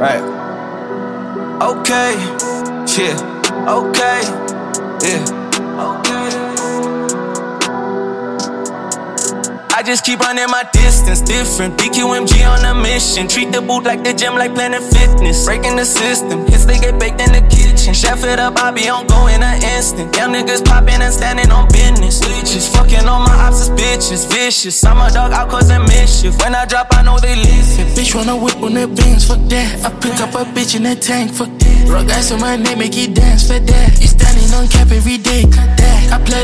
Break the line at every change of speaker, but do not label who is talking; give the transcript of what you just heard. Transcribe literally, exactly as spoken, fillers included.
Right. Okay. Yeah. Okay. Yeah. Okay. I just keep running my distance, different. B Q M G on a mission. Treat the booth like the gym, like Planet Fitness. Breaking the system, hits they get baked in the kitchen. Chef it up, I be on go in an instant. Young niggas popping and standing on business. Bitches fucking on my ops as bitches, vicious. I'm a dog out causing mischief. When I drop, I know they listen.
Bitch wanna whip on that Benz, fuck that. I pick up a bitch in that tank, fuck that. Rock ice on my neck, make it dance, for that. You standing on cap every day, cut that. I play